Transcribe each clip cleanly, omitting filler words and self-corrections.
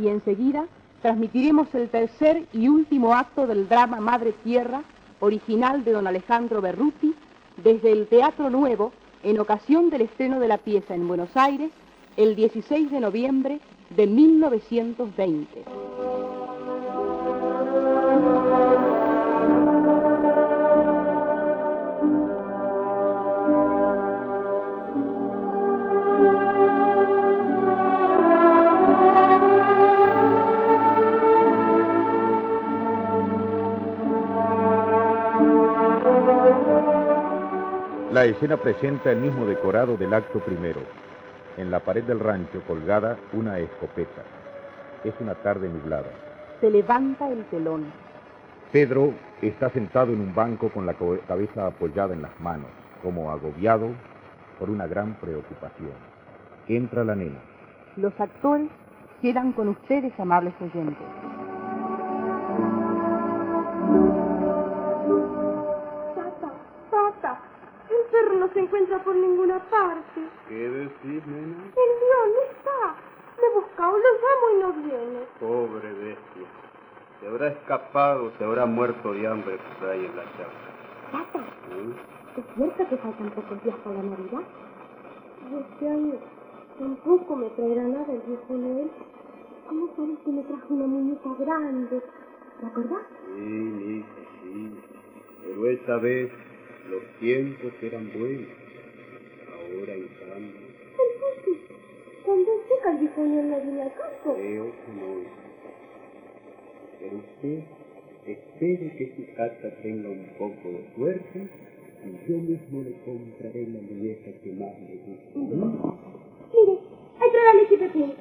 y enseguida transmitiremos el tercer y último acto del drama Madre Tierra, original de don Alejandro Berruti, desde el Teatro Nuevo, en ocasión del estreno de la pieza en Buenos Aires, el 16 de noviembre de 1920. La escena presenta el mismo decorado del acto primero. En la pared del rancho colgada una escopeta. Es una tarde nublada. Se levanta el telón. Pedro está sentado en un banco con la cabeza apoyada en las manos, como agobiado por una gran preocupación. Entra la nena. Los actores quedan con ustedes, amables oyentes. Tata, el perro no se encuentra por ninguna parte. ¿Qué decís, nena? El león no está. Le he buscado, lo llamo y no viene. Pobre bestia. Se habrá escapado, se habrá muerto de hambre por ahí en la charca. Tata, ¿es cierto que faltan pocos días para la Navidad? Y este año tampoco me traerá nada el viejo Noel. ¿Cómo sabes que me trajo una muñeca grande? ¿Te acordás? Sí, sí. Pero esa vez los tiempos eran buenos. Ahora, en cambio... Entonces, cuando seca el viejo Noel no viene al campo. Creo que no. Pero usted espere que su casa tenga un poco de suerte y yo mismo le compraré la muñeca que más le guste. Mire, ahí trae la leche Pepín.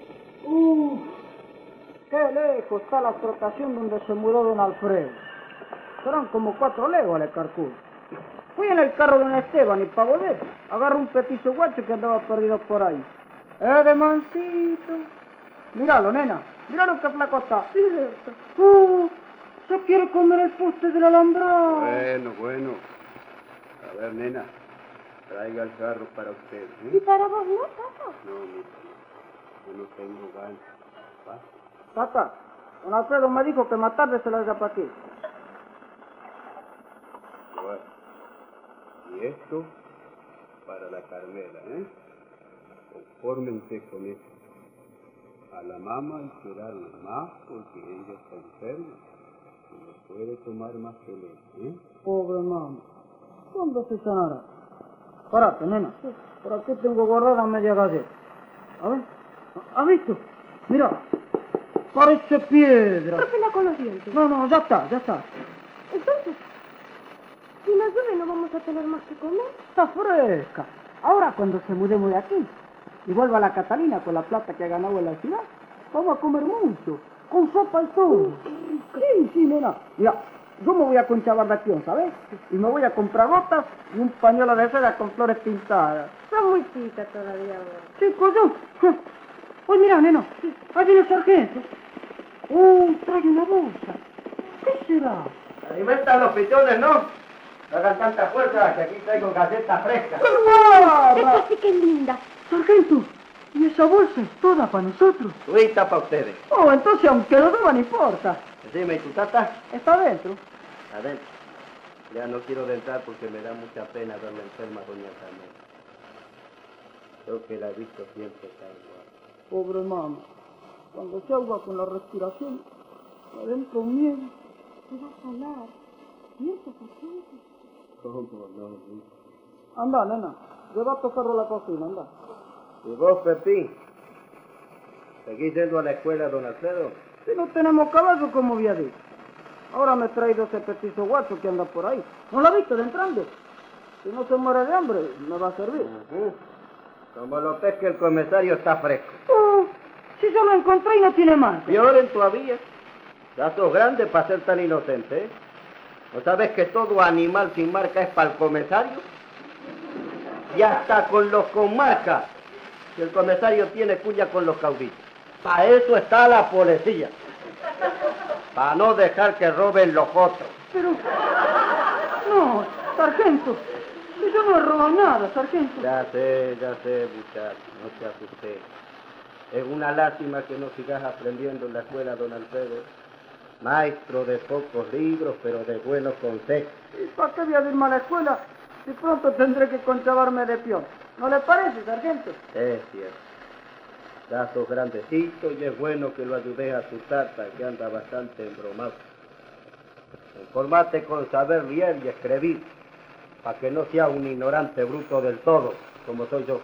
Qué lejos está la explotación donde se mudó don Alfredo. Serán como 4 leguas, le calculo. Fui en el carro de don Esteban y para volver agarro un petizo guacho que andaba perdido por ahí. De mansito. Míralo, nena. Míralo que flaco está. Se quiere comer el poste del alambrado. Bueno. A ver, nena, traiga el carro para usted. ¿Y para vos no, Tata? No, yo no tengo ganas. ¿Va? Tata, don Alfredo me dijo que más tarde se larga para aquí. Bueno, y esto para la Carmela, Confórmense con eso. A la mamá hay que darle más porque ella está enferma y no puede tomar más que leche, Pobre mamá, ¿cuándo se sanará? Párate, nena, por aquí tengo guardada media galleta. A ver, ¿has visto? Mira, parece piedra. Rópela con los dientes. No, ya está. Entonces, si nos llueve no vamos a tener más que comer. Está fresca. Ahora cuando se mudemos de aquí y vuelva la Catalina con la plata que ha ganado en la ciudad, vamos a comer mucho, con sopa y todo. Sí, nena. Mira, yo me voy a Conchabarración, ¿sabes? Y me voy a comprar botas y un pañuelo de seda con flores pintadas. Está muy chica todavía ahora. Chico, yo. Pues mira, nena, ahí viene el sargento. Trae una bolsa. ¿Qué será? Alimentan los pichones, ¿no? No hagan tanta fuerza, que aquí traigo galletas frescas. Esta sí que es linda. Sargento, ¿y esa bolsa es toda para nosotros? Tuita para ustedes. Entonces aunque lo deba no importa. Dime, ¿y tu tata? Está adentro. Adentro. Ya no quiero entrar porque me da mucha pena verla enferma, doña Carmen. Yo que la he visto siempre está igual. Pobre mamá, cuando se ahoga con la respiración, adentro un miedo. Se va a sanar. Piensa, paciente. ¿Cómo no, hijo? Anda, nena, lleva a tocarlo a la cocina, anda. ¿Y vos, Pepín? ¿Seguís yendo a la escuela, don Alfredo? Si no tenemos caballo, como había dicho. Ahora me he traído ese petizo guacho que anda por ahí. ¿No lo has visto de entrando? Si no se muere de hambre, me va a servir. Como lo ves que el comisario está fresco. Si yo lo encontré y no tiene más. Violen todavía. Ya sos grande para ser tan inocente, ¿No sabes que todo animal sin marca es para el comisario? Y hasta con los con marca, si el comisario tiene cuña con los caudillos. Para eso está la policía. Para no dejar que roben los otros. Pero... No, sargento. Yo no he robado nada, sargento. Ya sé, muchacho. No se asuste. Es una lástima que no sigas aprendiendo en la escuela, don Alfredo. Maestro de pocos libros, pero de buenos consejos. ¿Y para qué voy a irme a la escuela si pronto tendré que conchabarme de peón? ¿No le parece, sargento? Es cierto. Ya sos grandecito y es bueno que lo ayudes a tu tata, que anda bastante embromado. Informate con saber leer y escribir, para que no sea un ignorante bruto del todo, como soy yo.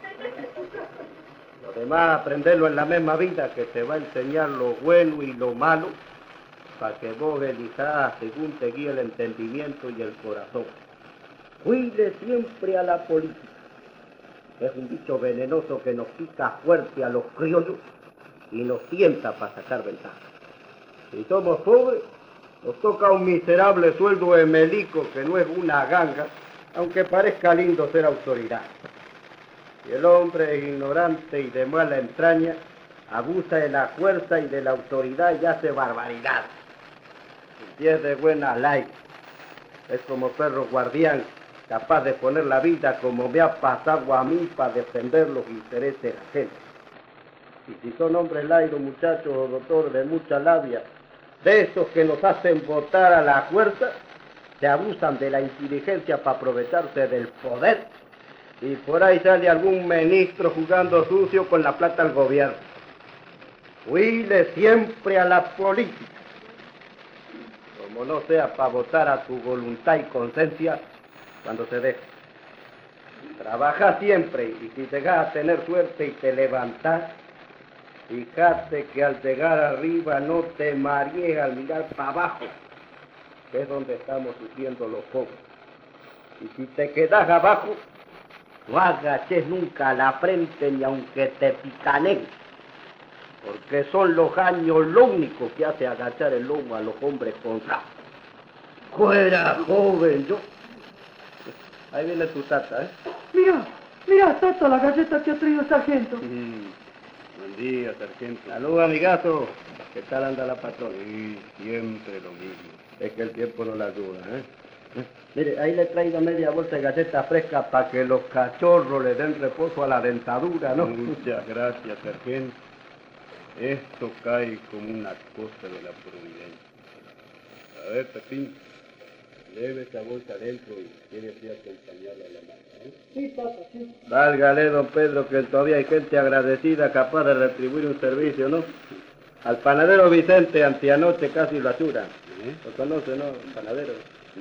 Lo demás, aprenderlo en la misma vida, que te va a enseñar lo bueno y lo malo, para que vos elijas según te guíe el entendimiento y el corazón. Cuide siempre a la política. Es un bicho venenoso que nos pica fuerte a los criollos y nos tienta para sacar ventaja. Si somos pobres, nos toca un miserable sueldo de melico que no es una ganga, aunque parezca lindo ser autoridad. Si el hombre es ignorante y de mala entraña, abusa de la fuerza y de la autoridad y hace barbaridad. Si es de buena ley, es como perro guardián, capaz de poner la vida como me ha pasado a mí para defender los intereses ajenos. Y si son hombres laidos, muchachos o doctores de mucha labia, de esos que nos hacen votar a la fuerza, se abusan de la inteligencia para aprovecharse del poder, y por ahí sale algún ministro jugando sucio con la plata al gobierno. Huile siempre a la política. Como no sea para votar a tu voluntad y conciencia, cuando se deja. Trabaja siempre y si llegas a tener suerte y te levantas, fíjate que al llegar arriba no te marees al mirar para abajo, que es donde estamos sufriendo los pobres. Y si te quedas abajo, no agaches nunca la frente ni aunque te picaneen, porque son los años lo único que hace agachar el lomo a los hombres con rabo. Fuera, joven, yo... Ahí viene tu tata, ¿eh? Mira, tata, la galleta que ha traído el sargento. Buen día, sargento. Salud, amigazo. ¿Qué tal anda la patrona? Sí, siempre lo mismo. Es que el tiempo no la ayuda, ¿eh? Mire, ahí le traigo media bolsa de galletas frescas para que los cachorros le den reposo a la dentadura, ¿no? Muchas gracias, sargento. Esto cae como una cosa de la providencia. A ver, Pepín, lleve esa bolsa adentro y tiene que acompañarla a la mano, ¿eh? Sí, tata, sí. Válgale, don Pedro, que todavía hay gente agradecida capaz de retribuir un servicio, ¿no? Al panadero Vicente, anteanoche casi lo achuran. ¿Lo conoce, no? El panadero.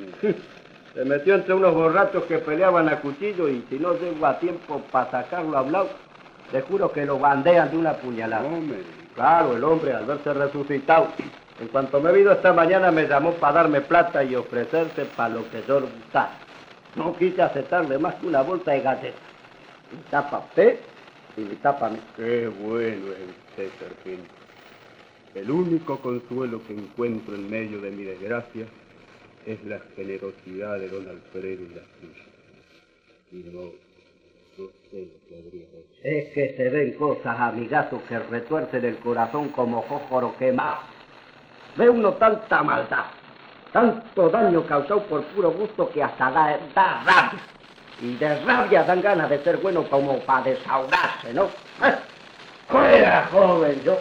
Se metió entre unos borrachos que peleaban a cuchillo y si no llego a tiempo para sacarlo a un lado, le juro que lo bandean de una puñalada. Hombre. Claro, el hombre, al verse resucitado, en cuanto me vino esta mañana me llamó para darme plata y ofrecerse para lo que yo le gustara. No quise aceptarle más que una bolsa de galletas. Me tapa usted y me tapa a mí. Qué bueno es usted, sargento. El único consuelo que encuentro en medio de mi desgracia es la generosidad de don Alfredo y la suya. Y no sé lo que habría hecho. Es que se ven cosas, amigazo, que retuercen el corazón como fósforo quemado. Ve uno tanta maldad, tanto daño causado por puro gusto que hasta da rabia. Y de rabia dan ganas de ser bueno como para desahogarse, ¿no? ¡Fuera, joven, yo!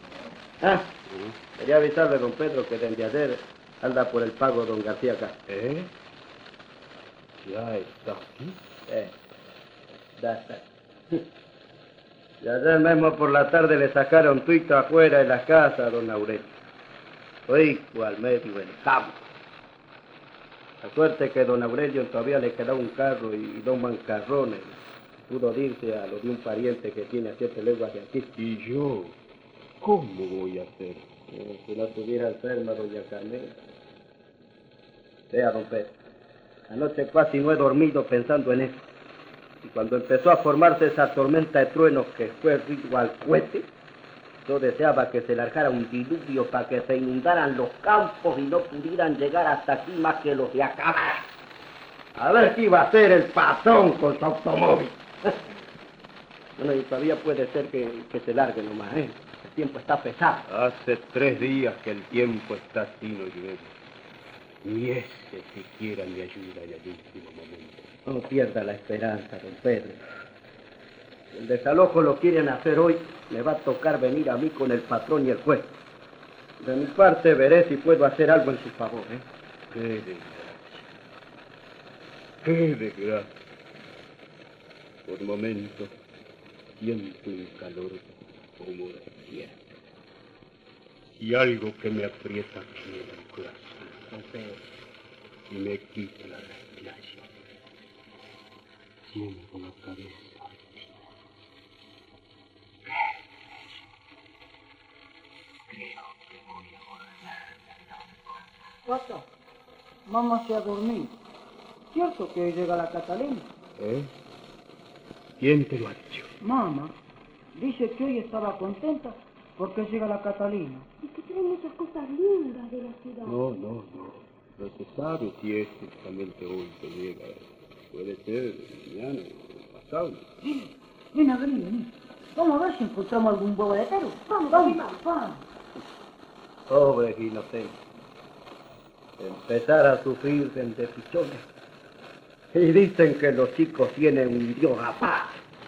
Quería avisarle, don Pedro, que desde ayer anda por el pago don García acá. ¿Eh? ¿Ya está aquí? Ya está. Y ayer mismo por la tarde le sacaron tuito afuera de la casa a don Aurelio. Rico al medio del campo. La suerte que don Aurelio todavía le quedaba un carro y dos mancarrones. Pudo irse a lo de un pariente que tiene a 7 leguas de aquí. ¿Y yo? ¿Cómo voy a hacer? Si no estuviera enferma doña Carmela. Vea, don Pedro, anoche casi no he dormido pensando en eso. Y cuando empezó a formarse esa tormenta de truenos que fue ritmo al cohete, yo deseaba que se largara un diluvio para que se inundaran los campos y no pudieran llegar hasta aquí más que los de acabar. A ver qué iba a hacer el patrón con su automóvil. Bueno, y todavía puede ser que se largue nomás, ¿eh? El tiempo está pesado. Hace 3 días que el tiempo está así, no llueve. Ni ese siquiera me ayuda en el último momento. No pierda la esperanza, don Pedro. El desalojo lo quieren hacer hoy, me va a tocar venir a mí con el patrón y el juez. De mi parte veré si puedo hacer algo en su favor, ¿eh? Qué desgracia. Qué desgracia. Por momentos siento un calor como de tierra. Y algo que me aprieta aquí en el corazón. Y me quita la respiración. Siento la cabeza. Pata, mamá se ha dormido. ¿Cierto que hoy llega la Catalina? ¿Eh? ¿Quién te lo ha dicho? Mamá dice que hoy estaba contenta porque llega la Catalina. Y que trae muchas cosas lindas de la ciudad. No. No se sabe si es justamente hoy que llega. Puede ser mañana o pasado. Sí, vení. Vamos a ver si encontramos algún boletero. Vamos. Pobres inocentes. Empezar a sufrir de pichones. Y dicen que los chicos tienen un Dios rapaz.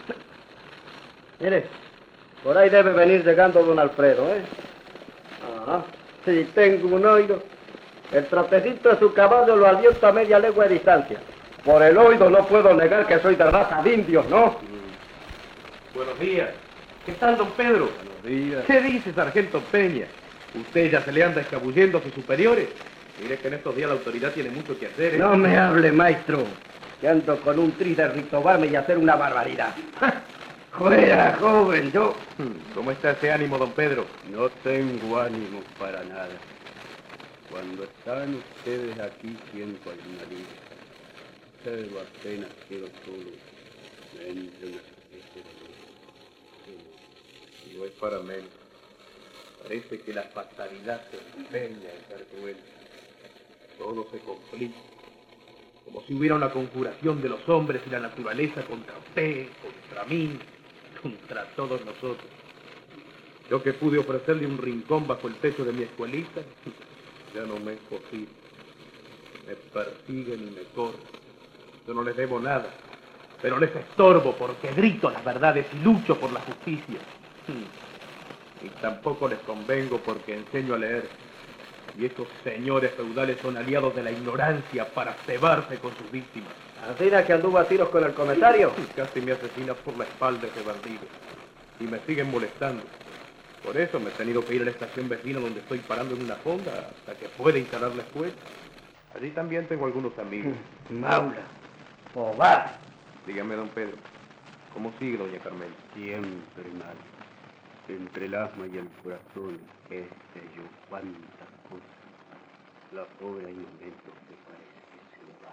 Mire, por ahí debe venir llegando don Alfredo, ¿eh? Ajá. Sí, tengo un oído. El trapecito de su caballo lo advierto a media legua de distancia. Por el oído no puedo negar que soy de raza de indios, ¿no? Buenos días. ¿Qué tal, don Pedro? Buenos días. ¿Qué dice, sargento Peña? ¿Usted ya se le anda escabullendo a sus superiores? Mire que en estos días la autoridad tiene mucho que hacer, ¿eh? No me hable, maestro, que ando con un tris de ritobarme y hacer una barbaridad. Fuera, joven, yo. ¿Cómo está ese ánimo, don Pedro? No tengo ánimo para nada. Cuando están ustedes aquí siento alguna alivio. Pero apenas quiero solo me entra una especie de luz. No es para menos. Parece que la fatalidad se empeña en ser cruel. Todo se complica. Como si hubiera una conjuración de los hombres y la naturaleza contra usted, contra mí, contra todos nosotros. Yo que pude ofrecerle un rincón bajo el techo de mi escuelita, ya no me es posible. Me persiguen y me corren. Yo no les debo nada, pero les estorbo porque grito las verdades y lucho por la justicia. Y tampoco les convengo porque enseño a leer. Y esos señores feudales son aliados de la ignorancia para cebarse con sus víctimas. ¿Así era que anduvo a tiros con el comisario? Casi me asesina por la espalda ese bandido. Y me siguen molestando. Por eso me he tenido que ir a la estación vecina donde estoy parando en una fonda hasta que pueda instalar la escuela. Allí también tengo algunos amigos. Maula, cobarde. Dígame, don Pedro, ¿cómo sigue doña Carmen? Siempre mal. Entre el asma y el corazón, qué sé yo, cuántas cosas. La pobre hay momentos que parece que se le va.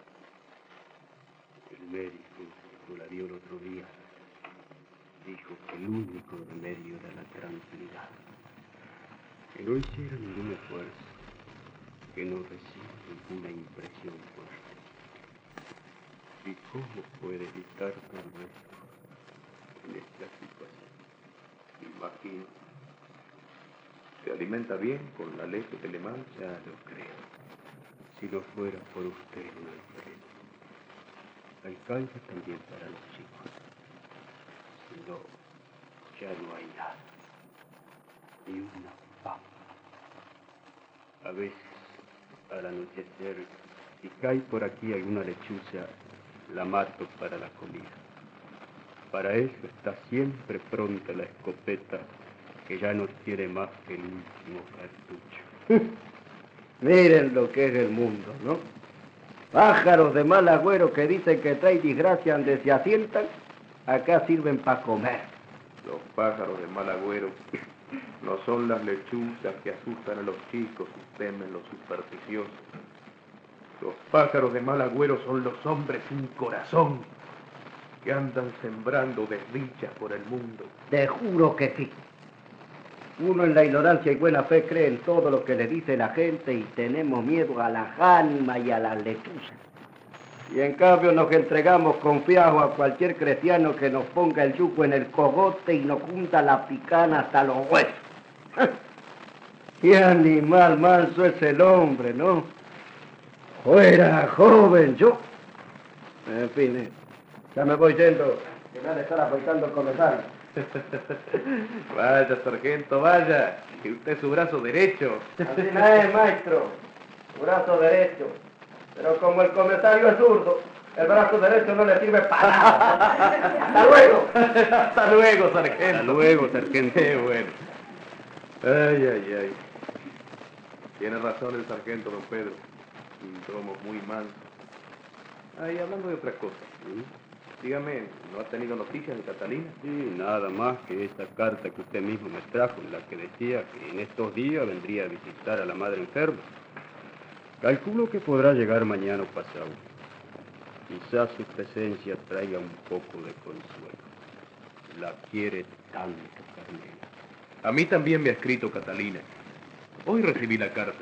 El médico que la vio el otro día dijo que el único remedio era la tranquilidad. Que no hiciera ningún esfuerzo, que no reciba ninguna impresión fuerte. ¿Y cómo puede evitar todo esto en esta situación? Imagino. ¿Se alimenta bien con la leche que le manda? Ya lo creo. Si no fuera por usted, no Alfredo. Alcanza también para los chicos. Si no, ya no hay nada. Ni una papa. A veces, al anochecer, si cae por aquí alguna lechuza, la mato para la comida. Para eso está siempre pronta la escopeta, que ya no tiene más que el último cartucho. Miren lo que es el mundo, ¿no? Pájaros de mal agüero que dicen que trae desgracia donde se asientan, acá sirven para comer. Los pájaros de mal agüero no son las lechuzas que asustan a los chicos y temen los supersticiosos. Los pájaros de mal agüero son los hombres sin corazón que andan sembrando desdichas por el mundo. Te juro que sí. Uno en la ignorancia y buena fe cree en todo lo que le dice la gente y tenemos miedo a las ánimas y a las lechuzas. Y en cambio nos entregamos confiados a cualquier cristiano que nos ponga el yugo en el cogote y nos junta la picana hasta los huesos. ¡Qué animal manso es el hombre, ¿no? Fuera, joven, yo. En fin, ya me voy yendo. que me ha de estar apoyando el comisario. Vaya, sargento, vaya, que usted es su brazo derecho. Así no es, maestro, su brazo derecho. Pero como el comisario es zurdo, el brazo derecho no le sirve para nada. ¡Hasta luego! Hasta luego, sargento. Hasta luego, sargento. Qué bueno. Ay, ay, ay. Tiene razón el sargento, don Pedro. Somos muy mansos. Ay, hablando de otra cosa. Dígame, ¿no ha tenido noticias de Catalina? Sí, nada más que esa carta que usted mismo me trajo, en la que decía que en estos días vendría a visitar a la madre enferma. Calculo que podrá llegar mañana o pasado. Quizás su presencia traiga un poco de consuelo. La quiere tanto, Carmela. A mí también me ha escrito Catalina. Hoy recibí la carta.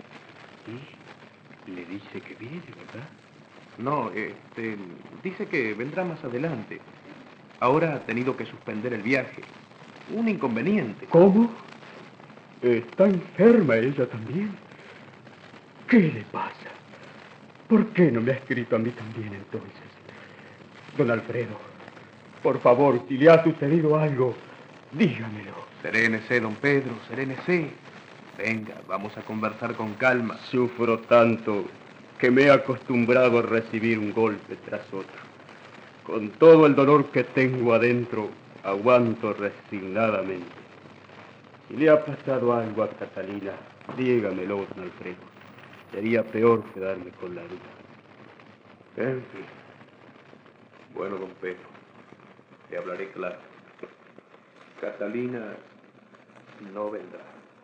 ¿Sí? Le dice que viene, ¿verdad? No, dice que vendrá más adelante. Ahora ha tenido que suspender el viaje. Un inconveniente. ¿Cómo? ¿Está enferma ella también? ¿Qué le pasa? ¿Por qué no me ha escrito a mí también entonces? Don Alfredo, por favor, si le ha sucedido algo, dígamelo. Serénese, don Pedro, serénese. Venga, vamos a conversar con calma. Sufro tanto que me he acostumbrado a recibir un golpe tras otro. Con todo el dolor que tengo adentro, aguanto resignadamente. Si le ha pasado algo a Catalina, dígamelo, don Alfredo. Sería peor quedarme con la duda. En fin. Bueno, don Pedro, le hablaré claro. Catalina no vendrá.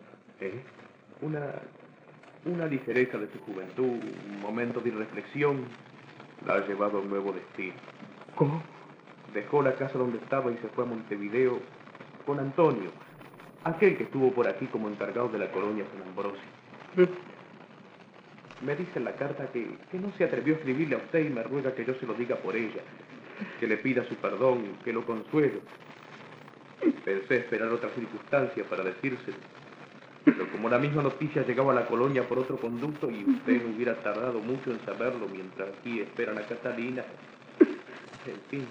Una ligereza de su juventud, un momento de irreflexión, la ha llevado a un nuevo destino. ¿Cómo? Dejó la casa donde estaba y se fue a Montevideo con Antonio, aquel que estuvo por aquí como encargado de la colonia San Ambrosio. Me dice en la carta que no se atrevió a escribirle a usted y me ruega que yo se lo diga por ella, que le pida su perdón, que lo consuelo. Pensé esperar otra circunstancia para decírselo, pero como la misma noticia llegaba a la colonia por otro conducto y usted no hubiera tardado mucho en saberlo mientras aquí esperan a Catalina, en fin.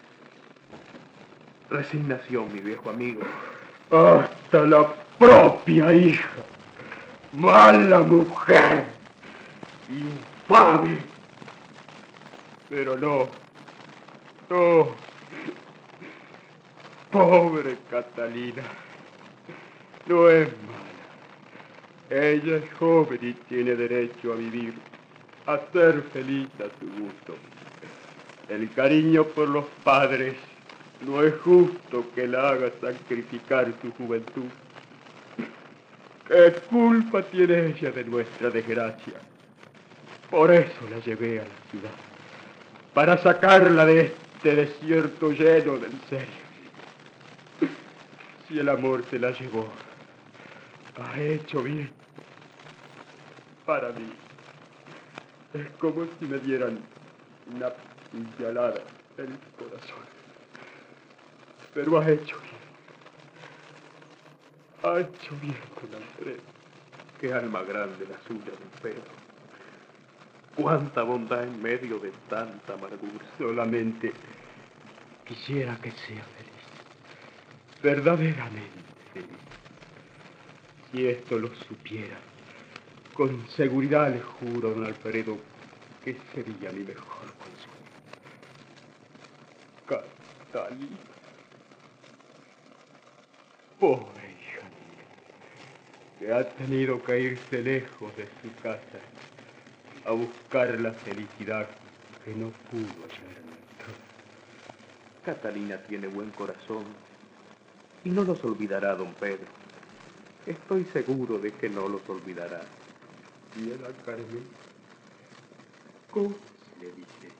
Resignación, mi viejo amigo. Hasta la propia hija. Mala mujer. Infame. Pero no. Pobre Catalina. No es mala. Ella es joven y tiene derecho a vivir, a ser feliz a su gusto. El cariño por los padres no es justo que la haga sacrificar su juventud. ¿Qué culpa tiene ella de nuestra desgracia? Por eso la llevé a la ciudad, para sacarla de este desierto lleno de miseria. Si el amor se la llevó, ha hecho bien. Para mí, es como si me dieran una puñalada en el corazón. Pero ha hecho bien. Ha hecho bien, don Alfredo. Qué alma grande la suya, don Pedro. Cuánta bondad en medio de tanta amargura. Solamente quisiera que sea feliz. Verdaderamente feliz. Si esto lo supiera, con seguridad le juro, don Alfredo, que sería mi mejor consuelo. Catalina. Pobre hija mía, que ha tenido que irse lejos de su casa a buscar la felicidad que no pudo hallar en el trono. Catalina tiene buen corazón y no los olvidará, don Pedro. Estoy seguro de que no los olvidará. Y a la Carmen, ¿cómo se le dice?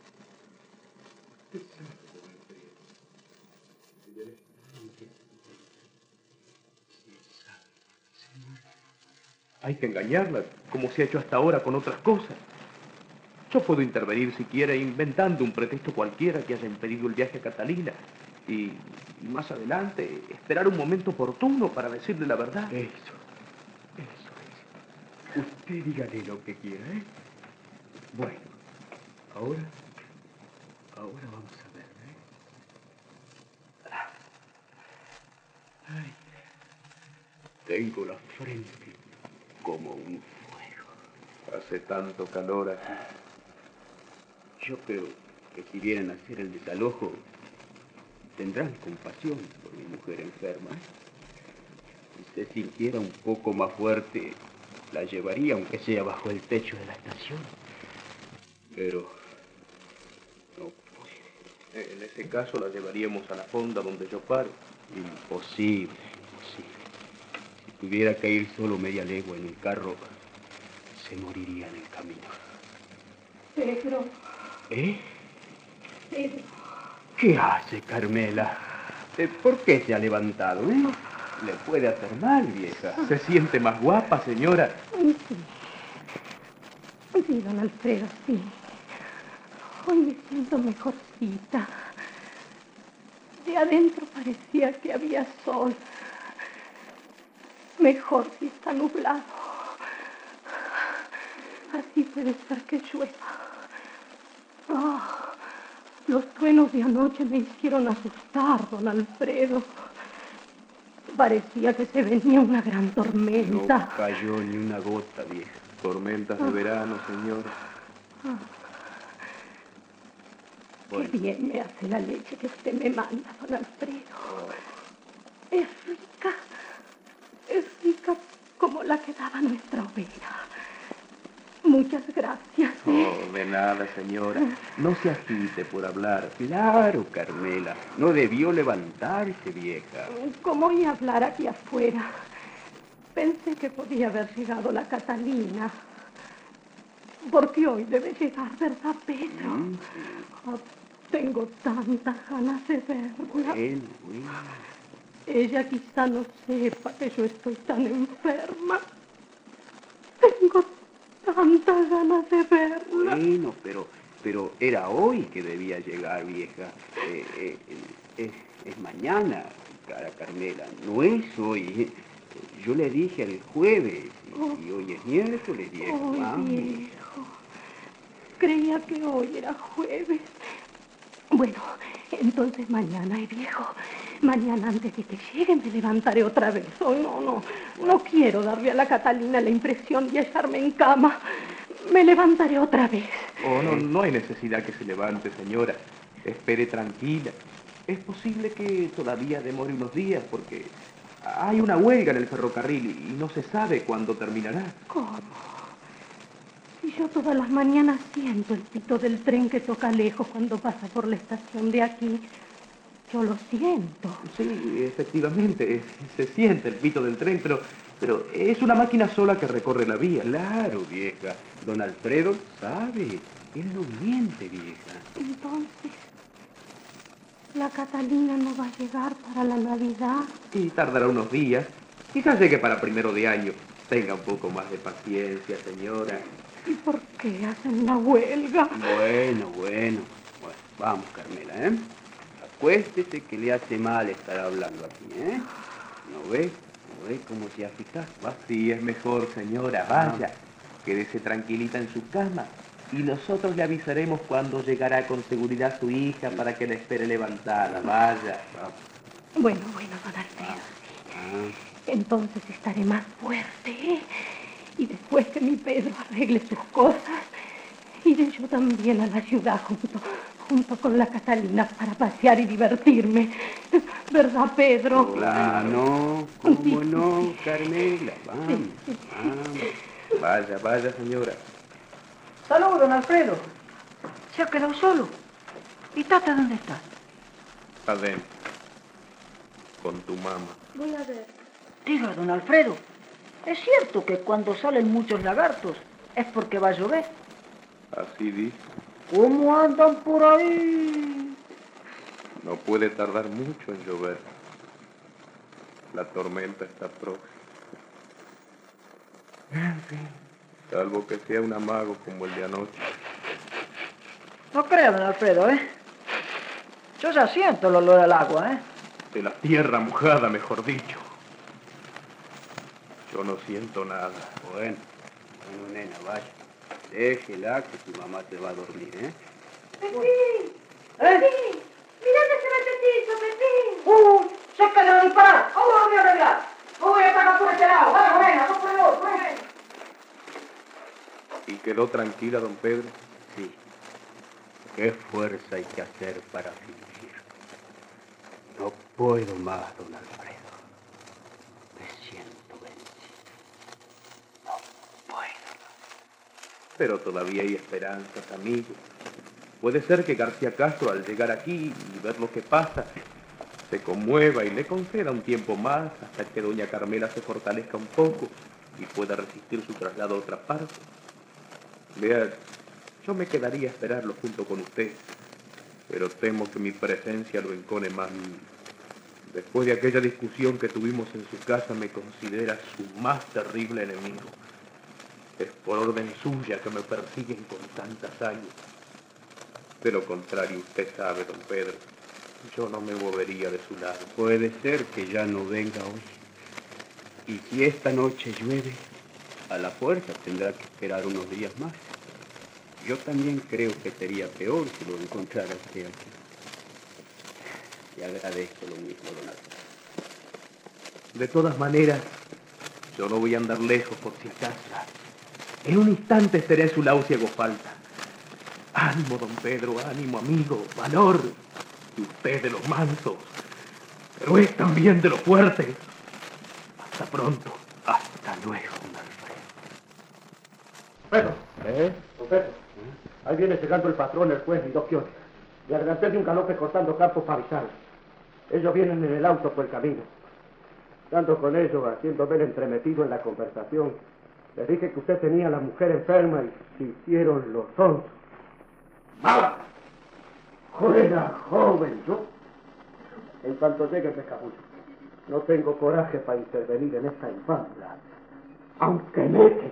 Hay que engañarla, como se ha hecho hasta ahora con otras cosas. Yo puedo intervenir si quiere, inventando un pretexto cualquiera que haya impedido el viaje a Catalina. Y más adelante, esperar un momento oportuno para decirle la verdad. Eso es. Usted dígale lo que quiera, ¿eh? Bueno, ahora vamos a ver, ¿eh? Ay, tengo la frente como un fuego. Hace tanto calor aquí. Yo creo que si vienen a hacer el desalojo, tendrán compasión por mi mujer enferma. Si se sintiera un poco más fuerte, la llevaría aunque sea bajo el techo de la estación. Pero no puede. En ese caso la llevaríamos a la fonda donde yo paro. Imposible, imposible. Si tuviera que ir solo media legua en el carro, se moriría en el camino. Pedro. ¿Eh? Pedro. ¿Qué hace, Carmela? ¿Por qué se ha levantado, Le puede hacer mal, vieja. ¿Se siente más guapa, señora? Sí. Sí, don Alfredo, sí. Hoy me siento mejorcita. De adentro parecía que había sol. Mejor si está nublado. Así puede ser que llueva. Ah, los truenos de anoche me hicieron asustar, don Alfredo. Parecía que se venía una gran tormenta. No cayó ni una gota, vieja. Tormentas de verano, señora. Qué bien me hace la leche que usted me manda, don Alfredo. Es rica como la que daba nuestra oveja. Muchas gracias. Oh, de nada, señora. No se agite por hablar. Claro, Carmela. No debió levantarse, vieja. Como oí hablar aquí afuera, pensé que podía haber llegado la Catalina. Porque hoy debe llegar, ¿verdad, Pedro? Oh, tengo tantas ganas de verla. Bueno. Ella quizá no sepa que yo estoy tan enferma. Tengo tantas ganas de verla. Bueno, pero era hoy que debía llegar, vieja. Es mañana, cara Carmela. No es hoy. Yo le dije el jueves. Y hoy es miércoles, vieja. Viejo. Creía que hoy era jueves. Bueno, entonces mañana, viejo. Mañana antes de que llegue me levantaré otra vez. Oh, no quiero darle a la Catalina la impresión de hallarme en cama. Me levantaré otra vez. Oh, no hay necesidad que se levante, señora. Espere tranquila. Es posible que todavía demore unos días porque hay una huelga en el ferrocarril y no se sabe cuándo terminará. ¿Cómo? Si yo todas las mañanas siento el pito del tren que toca lejos cuando pasa por la estación de aquí. Yo lo siento. Sí, efectivamente, se siente el pito del tren, pero es una máquina sola que recorre la vía. Claro, vieja. Don Alfredo sabe. Él no miente, vieja. Entonces, ¿la Catalina no va a llegar para la Navidad? Y tardará unos días. Quizás llegue para 1 de año. Tenga un poco más de paciencia, señora. ¿Y por qué hacen la huelga? Bueno, vamos, Carmela, Acuéstese que le hace mal estar hablando aquí, ¿No ve cómo se agita? Así es mejor, señora. Vaya, quédese tranquilita en su cama. Y nosotros le avisaremos cuando llegará con seguridad su hija para que la espere levantada. Vaya. Bueno, don Alfredo, sí. Entonces estaré más fuerte, Y después que mi Pedro arregle sus cosas, iré yo también a la ciudad junto con la Catalina para pasear y divertirme. ¿Verdad, Pedro? Claro, ¿cómo no, Carmela? Vamos. Vaya, señora. Salud, don Alfredo. ¿Se ha quedado solo? ¿Y Tata dónde está? Adentro. Con tu mamá. Voy a ver. Diga, don Alfredo, ¿es cierto que cuando salen muchos lagartos es porque va a llover? Así dice. ¿Cómo andan por ahí? No puede tardar mucho en llover. La tormenta está próxima. En fin, salvo que sea un amago como el de anoche. No crea, don Alfredo, Yo ya siento el olor al agua, De la tierra mojada, mejor dicho. Yo no siento nada. Bueno, nena, vaya. Déjela que tu mamá te va a dormir, ¡Pepín! ¡Pepín! ¡Mira que se va el Pepín! ¡Se acaba de disparar! ¡Vamos! ¿Quedó tranquila, don Pedro? Sí. ¿Qué fuerza hay que hacer para fingir? No puedo más, don Alfredo. Me siento vencido. No puedo más. Pero todavía hay esperanzas, amigo. Puede ser que García Castro, al llegar aquí y ver lo que pasa, se conmueva y le conceda un tiempo más hasta que doña Carmela se fortalezca un poco y pueda resistir su traslado a otra parte. Vea, yo me quedaría a esperarlo junto con usted, pero temo que mi presencia lo encone más. Después de aquella discusión que tuvimos en su casa, me considera su más terrible enemigo. Es por orden suya que me persiguen con tanta hazaña. De lo contrario, usted sabe, don Pedro, yo no me movería de su lado. Puede ser que ya no venga hoy. Y si esta noche llueve, a la fuerza tendrá que esperar unos días más. Yo también creo que sería peor si lo encontrara usted aquí. Y agradezco lo mismo, don Alfredo. De todas maneras, yo no voy a andar lejos por si acaso. En un instante estaré a su lado si hago falta. Ánimo, don Pedro, ánimo, amigo, valor. Y usted de los mansos, pero es también de los fuertes. Hasta pronto. Hasta luego, don Alfredo. Pedro. Don Pedro. Ahí viene llegando el patrón, el juez y dos quiones. Le adelanté de un galope cortando campos para avisar. Ellos vienen en el auto por el camino. Estando con ellos, haciéndome el entremetido en la conversación, les dije que usted tenía a la mujer enferma y se hicieron los tontos. ¡Mala! Buena joven, yo. En cuanto llegue me escabullo. No tengo coraje para intervenir en esta infancia. Aunque mete.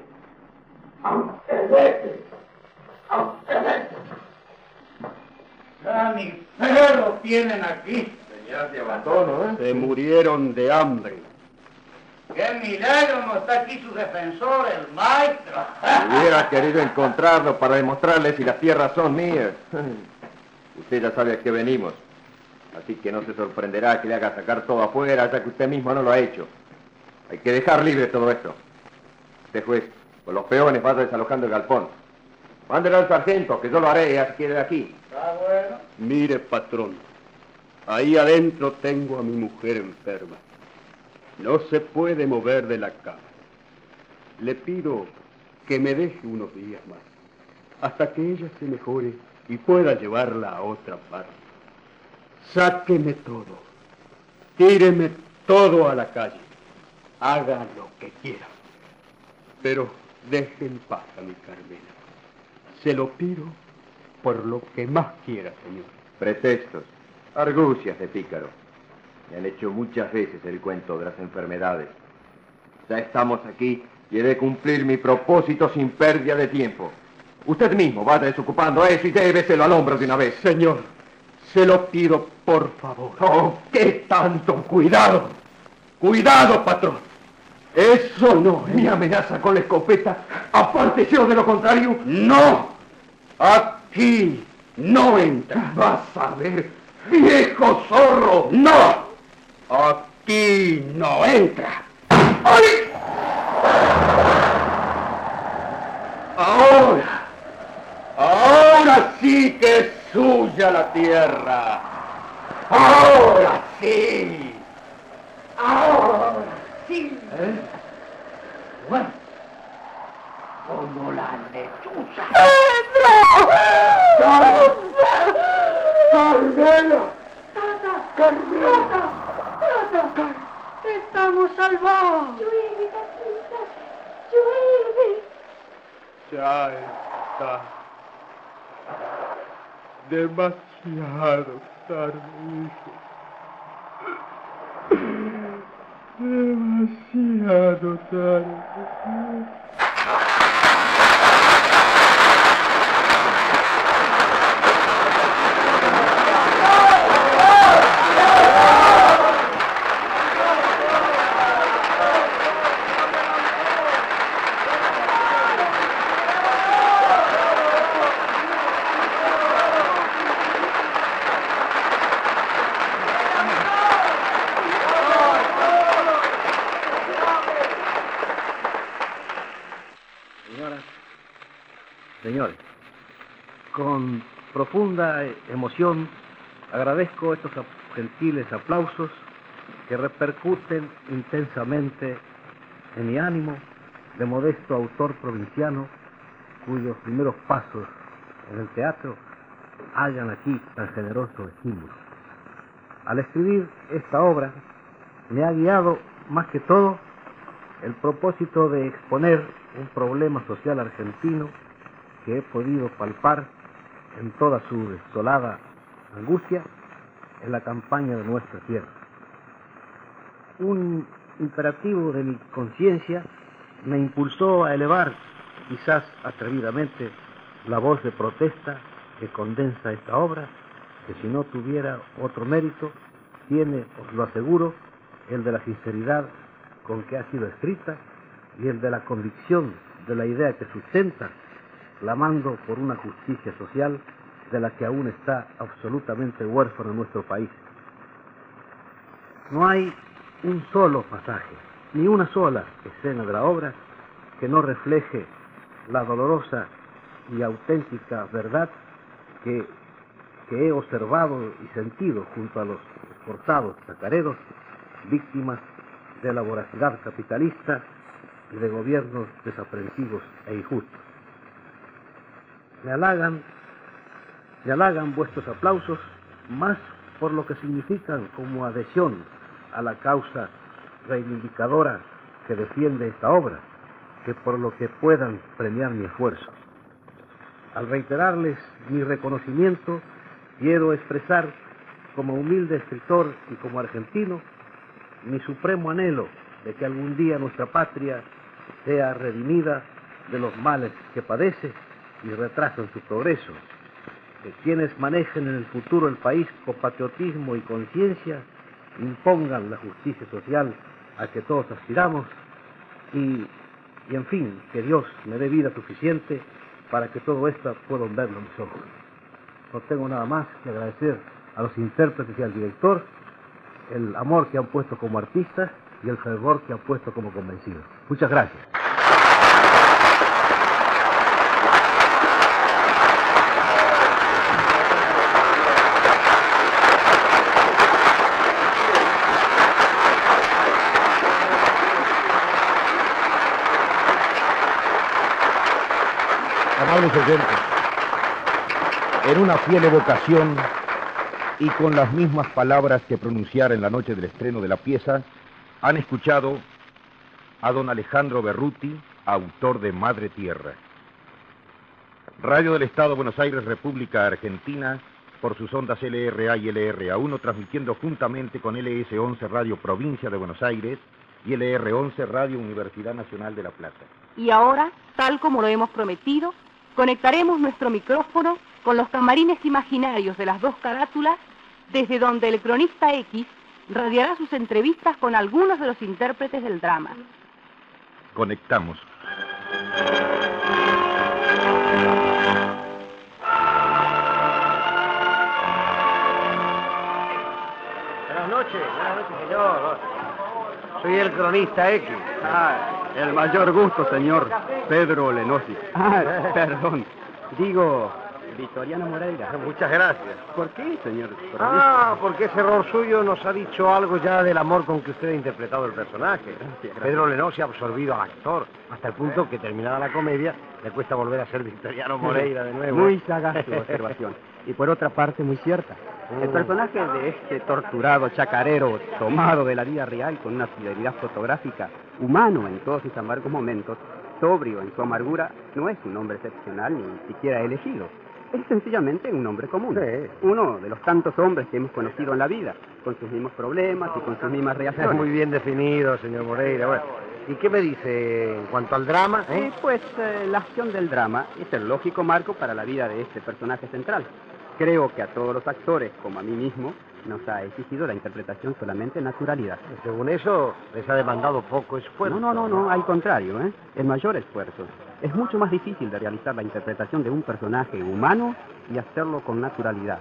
Ya ni perro tienen aquí. Ya se abandono, ¿eh? Se murieron de hambre. ¡Qué milagro no está aquí su defensor, el maestro! Hubiera querido encontrarlo para demostrarle si las tierras son mías. Usted ya sabe a qué venimos. Así que no se sorprenderá que le haga sacar todo afuera, ya que usted mismo no lo ha hecho. Hay que dejar libre todo esto. Usted, juez, con los peones vaya desalojando el galpón. Mándelo al sargento, que yo lo haré, así que de aquí. Está bueno. Mire, patrón, ahí adentro tengo a mi mujer enferma. No se puede mover de la cama. Le pido que me deje unos días más, hasta que ella se mejore y pueda llevarla a otra parte. Sáqueme todo, tíreme todo a la calle, haga lo que quiera, pero deje en paz a mi Carmela. Se lo pido por lo que más quiera, señor. Pretextos, argucias de pícaro. Me han hecho muchas veces el cuento de las enfermedades. Ya estamos aquí y he de cumplir mi propósito sin pérdida de tiempo. Usted mismo vaya desocupando eso y lléveselo al hombro de una vez. Señor, se lo pido por favor. ¡Oh, qué tanto! ¡Cuidado! ¡Cuidado, patrón! Eso no es. ¿Me amenaza con la escopeta? Apártese o de lo contrario. ¡No! Aquí no entra. Vas a ver, viejo zorro. ¡No! Aquí no entra. ¡Ay! Ahora sí que es suya la tierra. Ahora sí. Ahora sí. Bueno, como la lechuza. ¡Carmela! ¡Carmela! ¡Estamos salvados! Llueve, Catrita, llueve. Ya está demasiado tarde, hijo. Demasiado tarde. Señores, con profunda emoción agradezco estos gentiles aplausos que repercuten intensamente en mi ánimo de modesto autor provinciano cuyos primeros pasos en el teatro hallan aquí tan generoso estímulo. Al escribir esta obra me ha guiado más que todo el propósito de exponer un problema social argentino que he podido palpar en toda su desolada angustia en la campaña de nuestra tierra. Un imperativo de mi conciencia me impulsó a elevar, quizás atrevidamente, la voz de protesta que condensa esta obra, que si no tuviera otro mérito, tiene, os lo aseguro, el de la sinceridad con que ha sido escrita y el de la convicción de la idea que sustenta, clamando por una justicia social de la que aún está absolutamente huérfano en nuestro país. No hay un solo pasaje, ni una sola escena de la obra que no refleje la dolorosa y auténtica verdad que he observado y sentido junto a los esforzados chacareros, víctimas de la voracidad capitalista y de gobiernos desaprensivos e injustos. Me halagan vuestros aplausos más por lo que significan como adhesión a la causa reivindicadora que defiende esta obra, que por lo que puedan premiar mi esfuerzo. Al reiterarles mi reconocimiento, quiero expresar como humilde escritor y como argentino mi supremo anhelo de que algún día nuestra patria sea redimida de los males que padece y retrasan su progreso, que quienes manejen en el futuro el país con patriotismo y conciencia impongan la justicia social a que todos aspiramos y en fin, que Dios me dé vida suficiente para que todo esto puedan verlo mis ojos. No tengo nada más que agradecer a los intérpretes y al director el amor que han puesto como artistas y el fervor que han puesto como convencidos. Muchas gracias. Amables oyentes, en una fiel evocación y con las mismas palabras que pronunciara en la noche del estreno de la pieza, han escuchado a don Alejandro Berruti, autor de Madre Tierra. Radio del Estado de Buenos Aires, República Argentina, por sus ondas LRA y LRA1, transmitiendo juntamente con LS11 Radio Provincia de Buenos Aires y LR11 Radio Universidad Nacional de La Plata. Y ahora, tal como lo hemos prometido, conectaremos nuestro micrófono con los camarines imaginarios de las dos carátulas, desde donde el cronista X radiará sus entrevistas con algunos de los intérpretes del drama. Conectamos. Buenas noches, señor. Soy el cronista X. El mayor gusto, señor Pedro Lenosi. Perdón. Digo, Victoriano Moreira. Muchas gracias. ¿Por qué, señor? Porque ese error suyo nos ha dicho algo ya del amor con que usted ha interpretado el personaje. Gracias. Pedro Lenosi ha absorbido al actor, hasta el punto que terminada la comedia le cuesta volver a ser Victoriano Moreira de nuevo. Muy sagaz su observación. Y por otra parte, muy cierta. El personaje de este torturado chacarero tomado de la vida real con una fidelidad fotográfica, humano en todos sus amargos momentos, sobrio en su amargura, no es un hombre excepcional ni siquiera elegido. Es sencillamente un hombre común. Sí. Uno de los tantos hombres que hemos conocido en la vida, con sus mismos problemas y con sus mismas reacciones. Muy bien definido, señor Moreira. Bueno, ¿y qué me dice en cuanto al drama? La acción del drama es el lógico marco para la vida de este personaje central. Creo que a todos los actores, como a mí mismo, nos ha exigido la interpretación solamente naturalidad. Según eso, les ha demandado poco esfuerzo. No, al contrario, el mayor esfuerzo. Es mucho más difícil de realizar la interpretación de un personaje humano y hacerlo con naturalidad.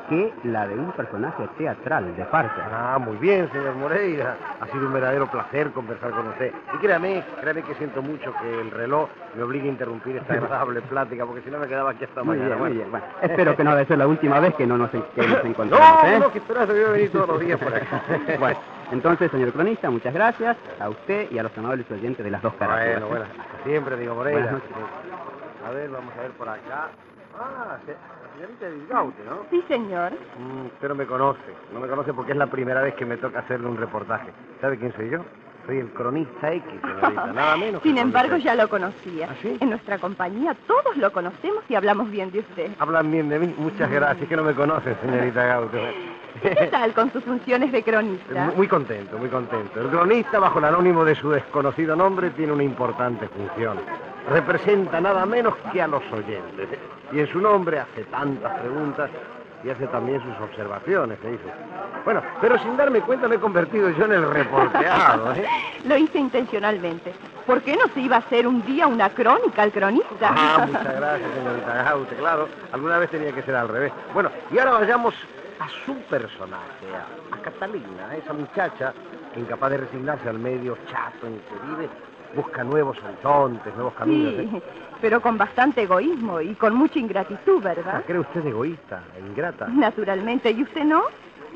que la de un personaje teatral de Farca. Ah, muy bien, señor Moreira. Ha sido un verdadero placer conversar con usted. Y créame que siento mucho que el reloj me obligue a interrumpir esta agradable plática, porque si no me quedaba aquí hasta mañana. Muy bien. Bueno, espero que no debe ser la última vez que nos encontremos. No, que esperas, yo voy a venir todos los días por acá. Bueno, entonces, señor cronista, muchas gracias a usted y a los amables oyentes de las dos carátulas. Bueno, hasta siempre, digo Moreira. Buenas noches. A ver, vamos a ver por acá. Ah, señorita Disgaute, ¿no? Sí, señor. Usted no me conoce porque es la primera vez que me toca hacerle un reportaje. ¿Sabe quién soy yo? Soy el cronista X, señorita, nada menos. Sin embargo, ya lo conocía. ¿Ah, sí? En nuestra compañía todos lo conocemos y hablamos bien de usted. Hablan bien de mí, muchas gracias, que no me conocen, señorita Gaute. ¿Qué tal con sus funciones de cronista? Muy contento, muy contento. El cronista, bajo el anónimo de su desconocido nombre, tiene una importante función. Representa nada menos que a los oyentes. Y en su nombre hace tantas preguntas y hace también sus observaciones, ¿se dice? Bueno, pero sin darme cuenta me he convertido yo en el reporteado, ¿eh? Lo hice intencionalmente. ¿Por qué no se iba a hacer un día una crónica al cronista? Ah, muchas gracias, señorita Gaute, claro. Alguna vez tenía que ser al revés. Bueno, y ahora vayamos a su personaje, a Catalina, esa muchacha incapaz de resignarse al medio chato en el que vive, busca nuevos horizontes, nuevos caminos. Sí, pero con bastante egoísmo y con mucha ingratitud, ¿verdad? ¿Cree usted egoísta e ingrata? Naturalmente, ¿y usted no?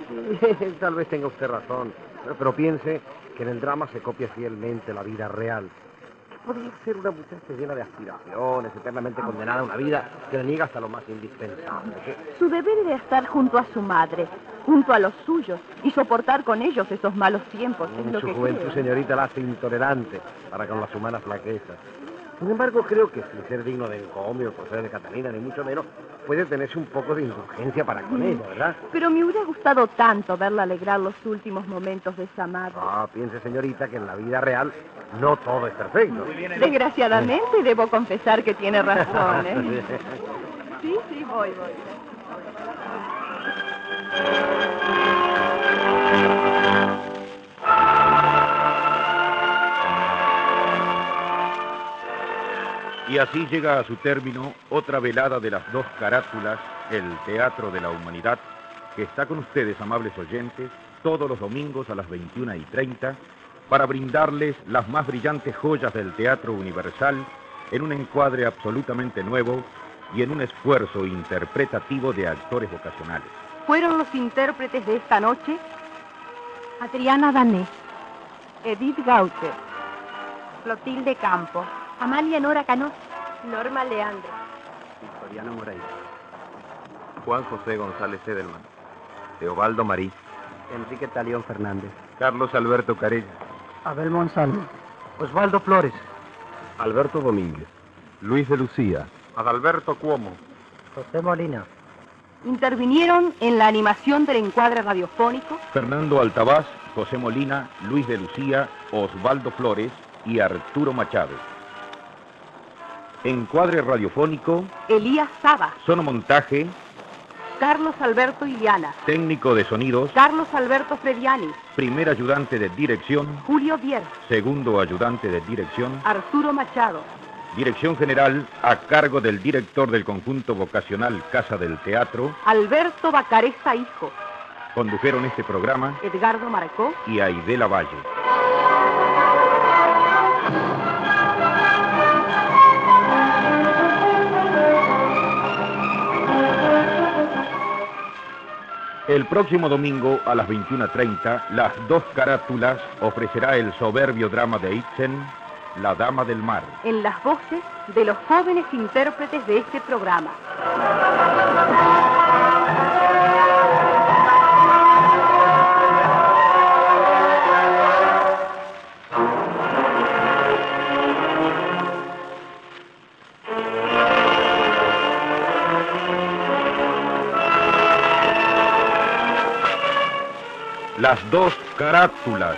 Tal vez tenga usted razón, pero piense que en el drama se copia fielmente la vida real. Podría ser una muchacha llena de aspiraciones, eternamente condenada a una vida que le niega hasta lo más indispensable. Su deber era estar junto a su madre, junto a los suyos, y soportar con ellos esos malos tiempos. Es lo su que juventud, creo. señorita, la hace intolerante para con las humanas flaquezas. Sin embargo, creo que sin ser digno de encomio por ser de Catalina, ni mucho menos, puede tenerse un poco de indulgencia para con ella, ¿verdad? Pero me hubiera gustado tanto verla alegrar los últimos momentos de esa madre. Ah, piense, señorita, que en la vida real no todo es perfecto. Desgraciadamente, debo confesar que tiene razón, ¿eh? Sí, voy. Y así llega a su término otra velada de las dos carátulas, el Teatro de la Humanidad, que está con ustedes, amables oyentes, todos los domingos a las 21:30, para brindarles las más brillantes joyas del teatro universal en un encuadre absolutamente nuevo y en un esfuerzo interpretativo de actores vocacionales. Fueron los intérpretes de esta noche Adriana Danés, Edith Gaute, Clotilde Campo, Amalia Nora Canós, Norma Leandro, Victoriano Moreira, Juan José González Edelman, Teobaldo Marí, Enrique Talión Fernández, Carlos Alberto Carella, Abel Monsalve, Osvaldo Flores, Alberto Domínguez, Luis de Lucía, Adalberto Cuomo, José Molina, intervinieron en la animación del encuadre radiofónico Fernando Altabás, José Molina, Luis de Lucía, Osvaldo Flores y Arturo Machado. Encuadre radiofónico, Elías Saba, sonomontaje, Carlos Alberto Iliana, técnico de sonidos, Carlos Alberto Frediani, primer ayudante de dirección, Julio Bier, segundo ayudante de dirección, Arturo Machado, dirección general a cargo del director del conjunto vocacional Casa del Teatro. Alberto Bacareza Hijo, Condujeron este programa Edgardo Marcó y Aide Lavalle. El próximo domingo a las 21:30, las dos carátulas ofrecerá el soberbio drama de Ibsen, La Dama del Mar. en las voces de los jóvenes intérpretes de este programa. Las dos carátulas.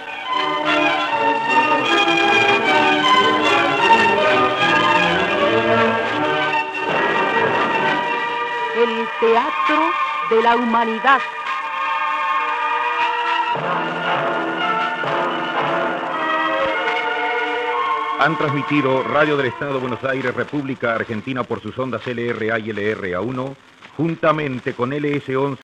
El Teatro de la Humanidad. Han transmitido Radio del Estado de Buenos Aires, República Argentina, por sus ondas LRA y LRA1, juntamente con LS11.